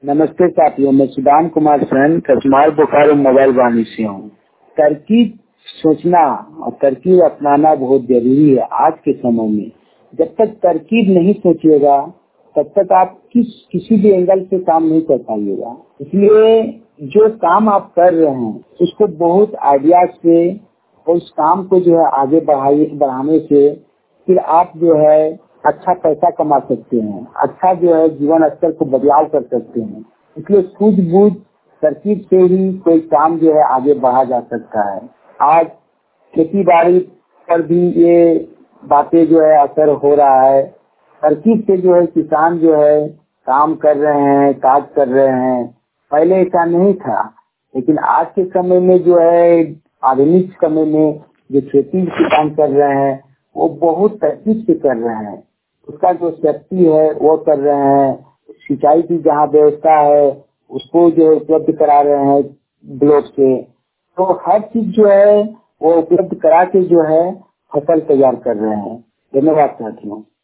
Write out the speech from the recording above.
नमस्ते साथियों, मैं सुदान कुमार सेन कचमार बोकारो मोबाइल वाणी से हूँ। तरकीब सोचना और तरकीब अपनाना बहुत जरूरी है आज के समय में। जब तक तरकीब नहीं सोचिएगा तब तक आप किसी भी एंगल से काम नहीं कर पाइएगा। इसलिए जो काम आप कर रहे हैं उसको बहुत आइडिया से और उस काम को जो है आगे बढ़ाने से फिर आप जो है अच्छा पैसा कमा सकते हैं, अच्छा जो है जीवन स्तर को बदलाव कर सकते हैं। इसलिए सूझबूझ तरकीब से ही कोई काम जो है आगे बढ़ा जा सकता है। आज खेती बाड़ी पर भी ये बातें जो है असर हो रहा है। तरकीब से जो है किसान जो है काम कर रहे हैं, काज कर रहे हैं। पहले ऐसा नहीं था, लेकिन आज के समय में जो है आधुनिक समय में जो खेती किसान कर रहे हैं वो बहुत तरकीब से कर रहे हैं। उसका जो सेफ्टी है वो कर रहे हैं। सिंचाई की जहाँ व्यवस्था है उसको जो है उपलब्ध करा रहे हैं ब्लॉक से। तो हर चीज जो है वो उपलब्ध करा के जो है फसल तैयार कर रहे हैं। धन्यवाद साथियों।